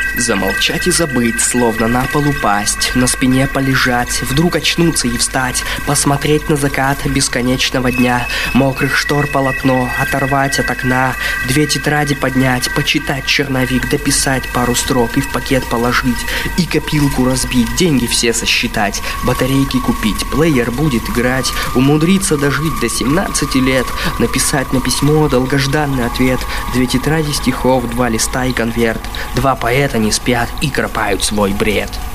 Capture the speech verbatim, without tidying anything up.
Замолчать и забыть, словно на пол упасть, на спине полежать, вдруг очнуться и встать, посмотреть на закат бесконечного дня, мокрых штор полотно, оторвать от окна, две тетради поднять, почитать черновик, дописать пару строк и в пакет положить, и копилку разбить, деньги все сосчитать, батарейки купить, плеер будет играть, умудриться дожить до семнадцати лет, написать на письмо долгожданный ответ, две тетради стихов, два листа и конверт, два поэта не спят и кропают свой бред.